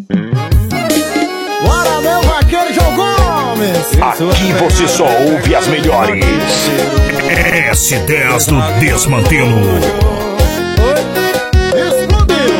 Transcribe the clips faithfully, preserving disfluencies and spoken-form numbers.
Bora, meu vaqueiro João Gomes. Aqui você só ouve as melhores. S dez do Desmantelo. Explodiu.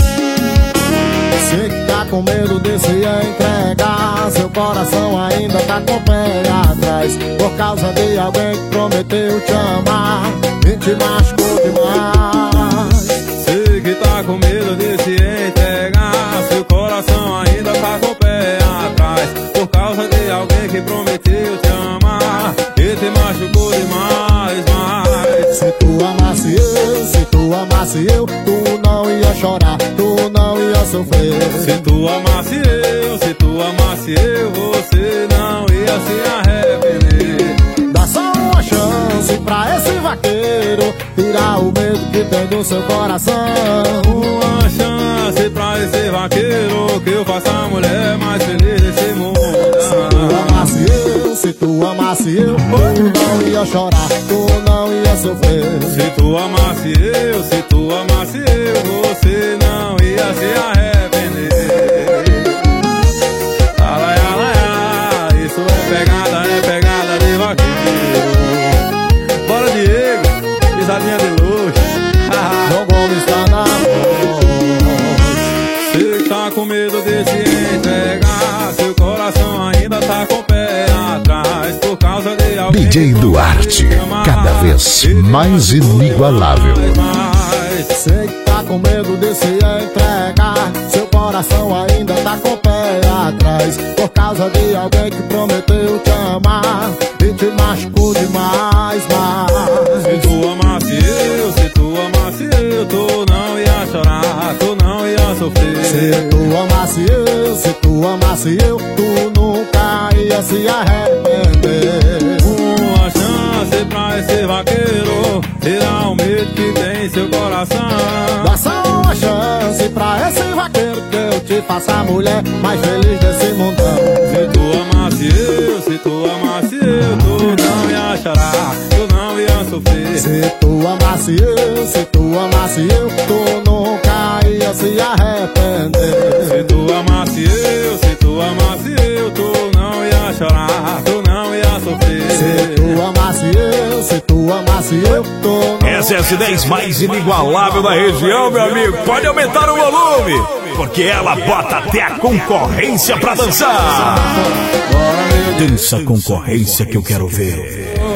Você que tá com medo de se entregar, seu coração ainda tá com o pé atrás, por causa de alguém que prometeu te amar e te machucou demais. Você que tá com medo de se entregar, seu coração ainda tá com o pé atrás, por causa de alguém que prometeu te amar e te machucou demais, mais. Se tu amasse eu, se tu amasse eu, tu não ia chorar, tu não ia sofrer. Se tu amasse eu, se tu amasse eu, você não ia se arrepender. Dá só uma chance pra esse vaqueiro tirar o medo que tem do seu coração. Uma chance pra esse vaqueiro que eu faça a mulher mais feliz desse mundo. Se tu amasse eu, se tu amasse eu, tu não ia chorar, tu não ia sofrer. Se tu amasse eu, se tu amasse eu, você não ia se arrepender. Alai, alai, alai, isso é pegada, é pegada de vaqueiro. Bora, Diego, pisadinha de luxo. João Gomes tá na voz. Você que tá com medo de se entregar, seu coração ainda tá com o pé atrás, por causa de alguém. D J Duarte, cada vez mais inigualável. Você que tá com medo de se entregar, seu coração ainda tá com o pé atrás, por causa de alguém que prometeu te amar e te machucou demais, mais. Se tu amasse eu, se tu amasse eu, tu não ia chorar, tu não ia sofrer. Se tu amasse eu, se tu amasse eu, tu nunca ia se arrepender. Uma chance pra esse vaqueiro tirar o medo que tem em seu coração. Dá só uma chance pra esse vaqueiro que eu te faça a mulher mais feliz desse mundão. Se tu amasse eu, se tu amasse eu, tu não ia chorar, tu não ia sofrer. Se tu amasse eu, se tu amasse eu, tu nunca ia se arrepender. Se tu amasse eu, se tu amasse eu, tu não ia chorar, tu não ia sofrer. Se tu amasse eu, se tu amasse eu, tu não... Essa é a S dez mais inigualável da região, meu amigo. Pode aumentar o volume, porque ela bota até a concorrência pra dançar. Dança concorrência que eu quero ver.